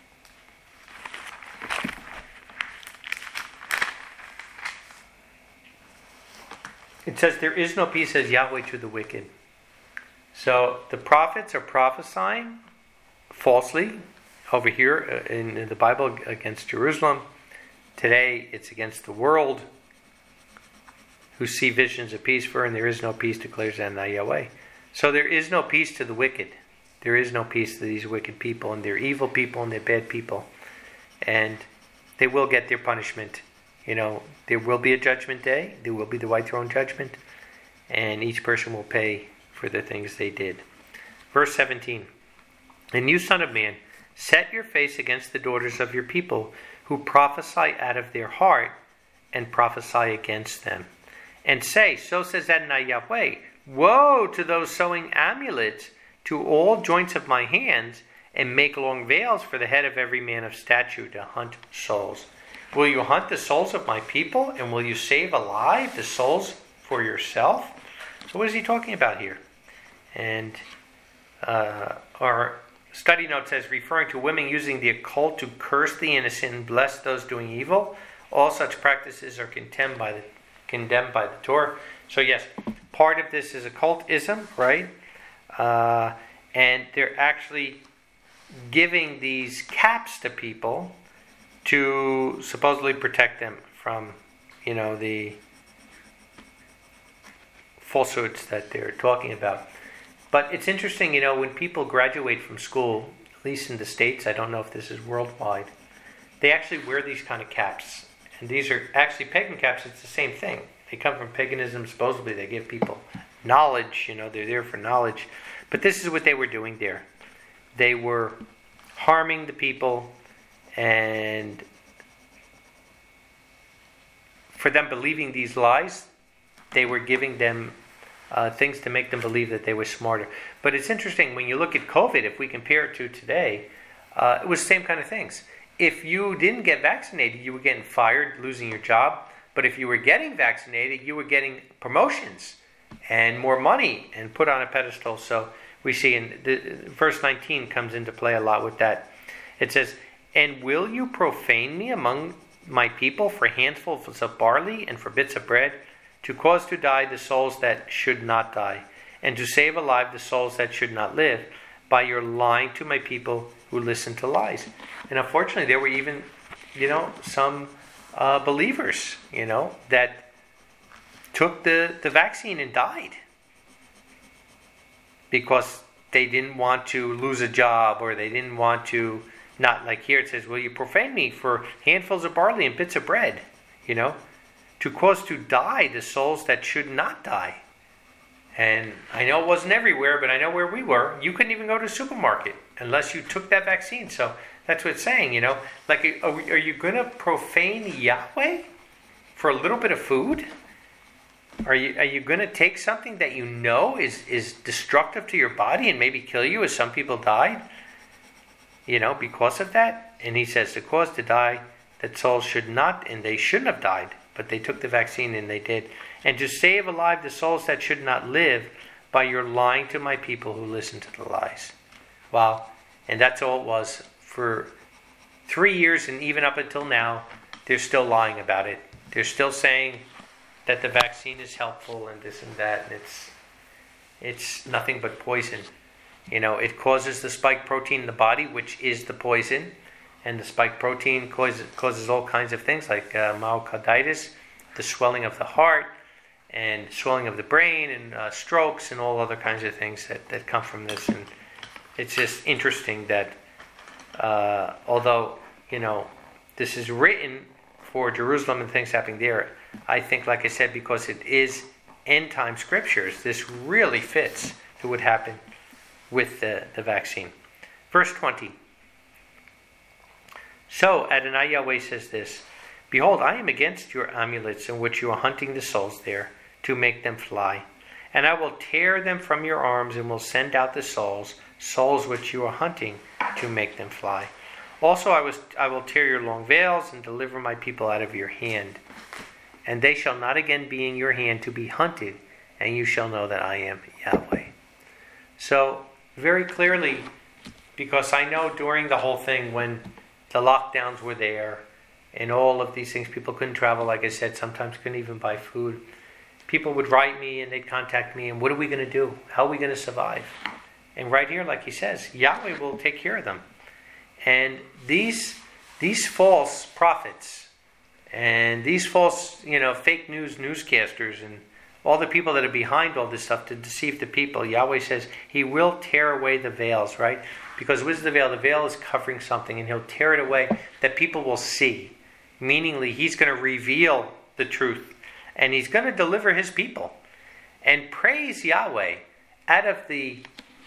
It says, there is no peace, says Yahweh, to the wicked. So the prophets are prophesying falsely over here in, in the Bible against Jerusalem. Today it's against the world who see visions of peace for, and there is no peace, declares Adonai Yahweh. So there is no peace to the wicked. There is no peace to these wicked people, and they're evil people, and they're bad people. And they will get their punishment. You know, there will be a judgment day. There will be the white throne judgment. And each person will pay for the things they did. Verse seventeen. And you, son of man, set your face against the daughters of your people, who prophesy out of their heart, and prophesy against them. And say, so says Adonai Yahweh, woe to those sewing amulets to all joints of my hands, and make long veils for the head of every man of stature to hunt souls. Will you hunt the souls of my people, and will you save alive the souls for yourself? So what is he talking about here? And uh, our study note says, referring to women using the occult to curse the innocent and bless those doing evil, all such practices are condemned by the, condemned by the Torah. So yes, part of this is occultism, right? Uh, and they're actually giving these caps to people to supposedly protect them from, you know, the falsehoods that they're talking about. But it's interesting, you know, when people graduate from school, at least in the States, I don't know if this is worldwide, they actually wear these kind of caps. And these are actually pagan caps. It's the same thing. They come from paganism. Supposedly they give people knowledge, you know, they're there for knowledge. But this is what they were doing there. They were harming the people, and for them believing these lies, they were giving them uh, things to make them believe that they were smarter. But it's interesting, when you look at COVID, if we compare it to today, uh, it was the same kind of things. If you didn't get vaccinated, you were getting fired, losing your job. But if you were getting vaccinated, you were getting promotions and more money and put on a pedestal. So we see in the, verse nineteen comes into play a lot with that. It says, "And will you profane me among my people for handfuls of barley and for bits of bread, to cause to die the souls that should not die, and to save alive the souls that should not live, by your lying to my people who listen to lies?" And unfortunately, there were even, you know, some uh, believers, you know, that took the, the vaccine and died because they didn't want to lose a job, or they didn't want to, not like here it says, "Will you profane me for handfuls of barley and bits of bread?" You know, to cause to die the souls that should not die. And I know it wasn't everywhere, but I know where we were, you couldn't even go to a supermarket unless you took that vaccine. So that's what it's saying, you know. Like, are, are you going to profane Yahweh for a little bit of food? Are you are you going to take something that you know is, is destructive to your body and maybe kill you, as some people died, you know, because of that? And he says, to cause to die that souls should not, and they shouldn't have died, but they took the vaccine and they did. And to save alive the souls that should not live, by your lying to my people who listen to the lies. Wow. And that's all it was. For three years and even up until now, they're still lying about it. They're still saying that the vaccine is helpful and this and that, and it's it's nothing but poison. You know, it causes the spike protein in the body, which is the poison, and the spike protein causes, causes all kinds of things like uh, myocarditis, the swelling of the heart, and swelling of the brain, and uh, strokes, and all other kinds of things that, that come from this. And it's just interesting that uh, although, you know, this is written for Jerusalem and things happening there, I think, like I said, because it is end-time scriptures, this really fits to what happened with the, the vaccine. Verse twenty. So Adonai Yahweh says this, "Behold, I am against your amulets in which you are hunting the souls there, to make them fly. And I will tear them from your arms, and will send out the souls, souls which you are hunting, to make them fly. Also I, was, I will tear your long veils, and deliver my people out of your hand. And they shall not again be in your hand to be hunted, and you shall know that I am Yahweh." So, very clearly, because I know during the whole thing when the lockdowns were there, and all of these things, people couldn't travel, like I said, sometimes couldn't even buy food. People would write me and they'd contact me, and what are we going to do? How are we going to survive? And right here, like he says, Yahweh will take care of them. And these these false prophets and these false, you know, fake news newscasters and all the people that are behind all this stuff to deceive the people, Yahweh says he will tear away the veils, right? Because what is the veil? The veil is covering something, and he'll tear it away that people will see. Meaningly, he's going to reveal the truth, and he's going to deliver his people. And praise Yahweh, out of the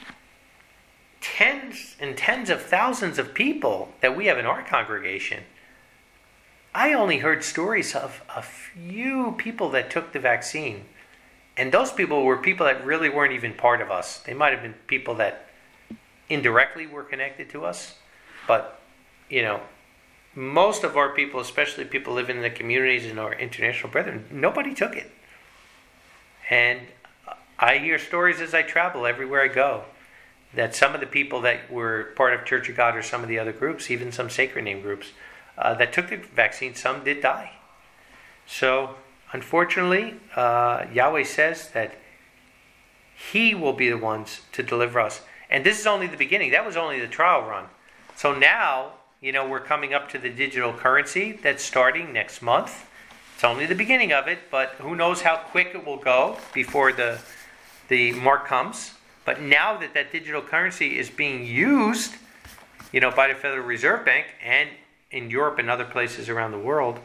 tens and tens of thousands of people that we have in our congregation, I only heard stories of a few people that took the vaccine. And those people were people that really weren't even part of us. They might have been people that indirectly were connected to us. But, you know, most of our people, especially people living in the communities and our international brethren, nobody took it. And I hear stories as I travel everywhere I go, that some of the people that were part of Church of God or some of the other groups, even some sacred name groups, uh, that took the vaccine, some did die. So, unfortunately, uh, Yahweh says that he will be the ones to deliver us. And this is only the beginning. That was only the trial run. So now, you know, we're coming up to the digital currency that's starting next month. It's only the beginning of it, but who knows how quick it will go before the the mark comes. But now that that digital currency is being used, you know, by the Federal Reserve Bank and in Europe and other places around the world,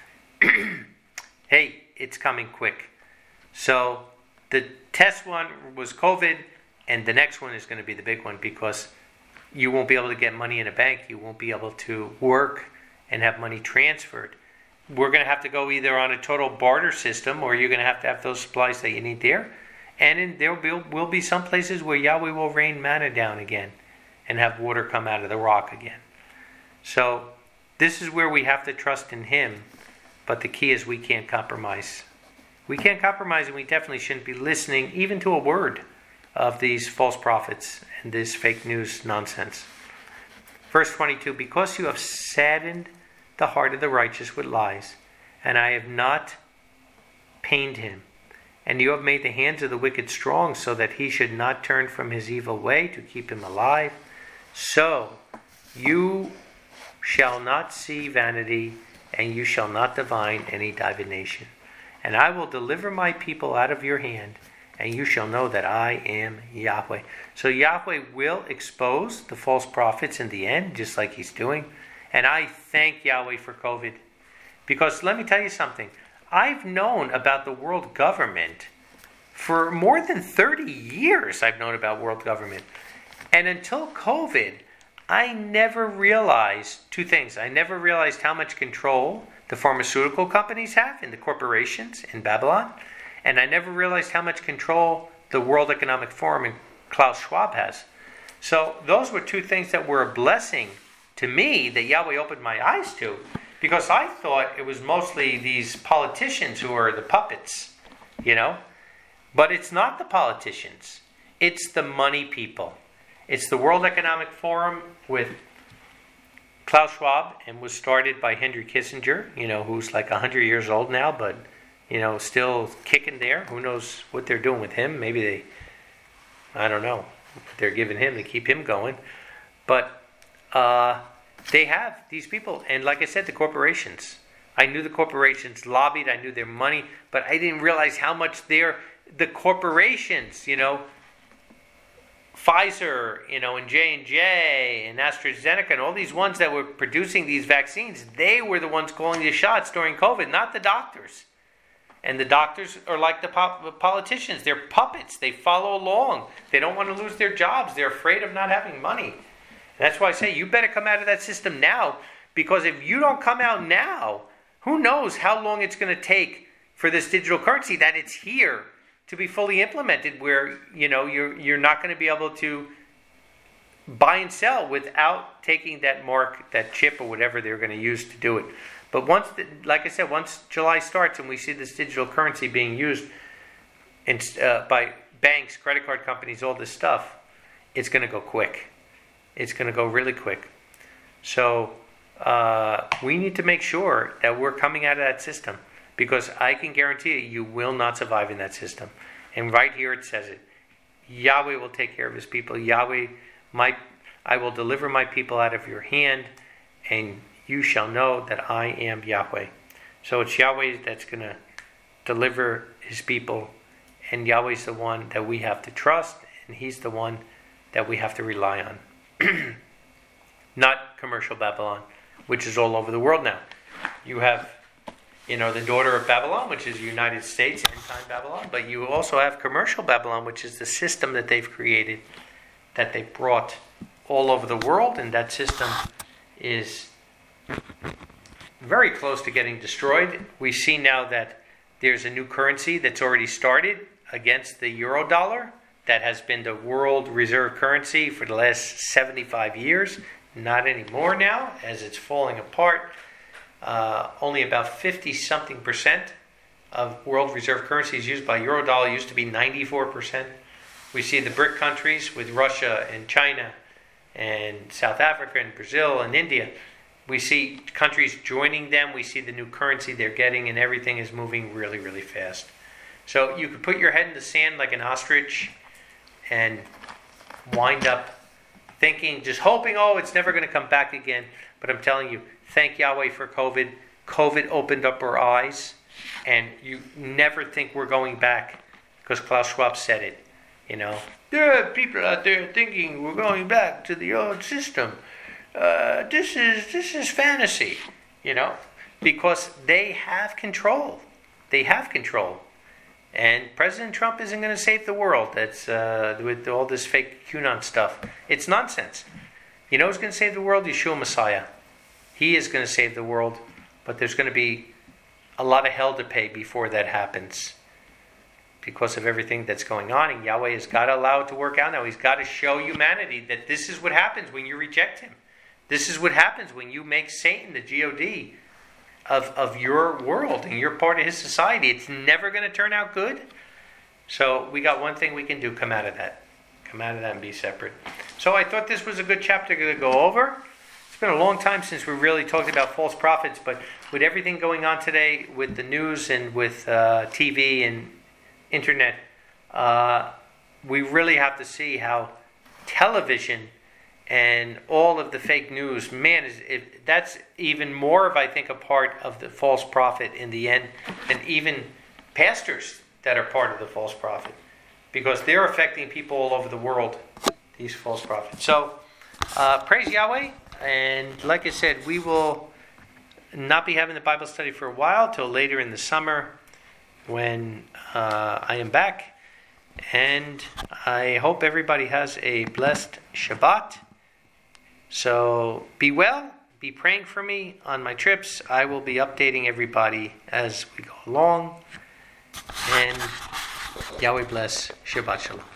hey, it's coming quick. So the test one was COVID, and the next one is going to be the big one, because you won't be able to get money in a bank. You won't be able to work and have money transferred. We're going to have to go either on a total barter system, or you're going to have to have those supplies that you need there. And in, there will be, will be some places where Yahweh will rain manna down again and have water come out of the rock again. So this is where we have to trust in him. But the key is we can't compromise We can't compromise, and we definitely shouldn't be listening even to a word of these false prophets and this fake news nonsense. Verse twenty-two, because you have saddened the heart of the righteous with lies, and I have not pained him, and you have made the hands of the wicked strong, so that he should not turn from his evil way to keep him alive. So you shall not see vanity, and you shall not divine any divination. And I will deliver my people out of your hand, and you shall know that I am Yahweh. So Yahweh will expose the false prophets in the end, just like he's doing. And I thank Yahweh for COVID. Because let me tell you something. I've known about the world government for more than thirty years. I've known about world government. And until COVID, I never realized two things. I never realized how much control the pharmaceutical companies have and the corporations in Babylon. And I never realized how much control the World Economic Forum and Klaus Schwab has. So those were two things that were a blessing to me that Yahweh opened my eyes to, because I thought it was mostly these politicians who are the puppets, you know. But it's not the politicians. It's the money people. It's the World Economic Forum with Klaus Schwab, and was started by Henry Kissinger, you know, who's like one hundred years old now, but you know, still kicking there. Who knows what they're doing with him? Maybe they, I don't know, what they're giving him to keep him going. But uh, they have these people. And like I said, the corporations. I knew the corporations lobbied. I knew their money. But I didn't realize how much they're, the corporations, you know, Pfizer, you know, and J and J and AstraZeneca and all these ones that were producing these vaccines, they were the ones calling the shots during COVID, not the doctors. And the doctors are like the pop- politicians. They're puppets. They follow along. They don't want to lose their jobs. They're afraid of not having money. And that's why I say you better come out of that system now, because if you don't come out now, who knows how long it's going to take for this digital currency that it's here to be fully implemented, where you know you're you're not going to be able to buy and sell without taking that mark, that chip, or whatever they're going to use to do it. But once, the, like I said, once July starts and we see this digital currency being used in, uh, by banks, credit card companies, all this stuff, it's going to go quick. It's going to go really quick. So uh, we need to make sure that we're coming out of that system, because I can guarantee you, you will not survive in that system. And right here it says it. Yahweh will take care of his people. Yahweh, my, I will deliver my people out of your hand, and you shall know that I am Yahweh. So it's Yahweh that's going to deliver his people, and Yahweh's the one that we have to trust, and he's the one that we have to rely on. Not commercial Babylon, which is all over the world now. You have, you know, the daughter of Babylon, which is the United States, end-time Babylon, but you also have commercial Babylon, which is the system that they've created, that they brought all over the world, and that system is very close to getting destroyed. We see now that there's a new currency that's already started against the euro dollar that has been the world reserve currency for the last seventy-five years. Not anymore now, as it's falling apart. Uh, only about fifty-something percent of world reserve currency is used by euro dollar. It used to be ninety-four percent. We see the BRIC countries with Russia and China and South Africa and Brazil and India. We see countries joining them. We see the new currency they're getting, and everything is moving really, really fast. So you could put your head in the sand like an ostrich and wind up thinking, just hoping, oh, it's never going to come back again. But I'm telling you, thank Yahweh for COVID. COVID opened up our eyes, and you never think we're going back, because Klaus Schwab said it. You know, there are people out there thinking we're going back to the old system. Uh, this is this is fantasy, you know, because they have control. They have control, and President Trump isn't going to save the world. That's uh, with all this fake QAnon stuff. It's nonsense. You know who's going to save the world? Yeshua Messiah. He is going to save the world, but there's going to be a lot of hell to pay before that happens, because of everything that's going on. And Yahweh has got to allow it to work out now. He's got to show humanity that this is what happens when you reject him. This is what happens when you make Satan the G O D. of, of your world and you're part of his society. It's never going to turn out good. So we got one thing we can do, come out of that. Come out of that and be separate. So I thought this was a good chapter to go over. It's been a long time since we really talked about false prophets, but with everything going on today with the news and with uh, T V and internet, uh, we really have to see how television and all of the fake news, man, is if that's even more of, I think, a part of the false prophet in the end, and even pastors that are part of the false prophet, because they're affecting people all over the world, these false prophets. So, uh, praise Yahweh, and like I said, we will not be having the Bible study for a while, till later in the summer, when uh, I am back, and I hope everybody has a blessed Shabbat. So be well, be praying for me on my trips. I will be updating everybody as we go along. And Yahweh bless. Shabbat Shalom.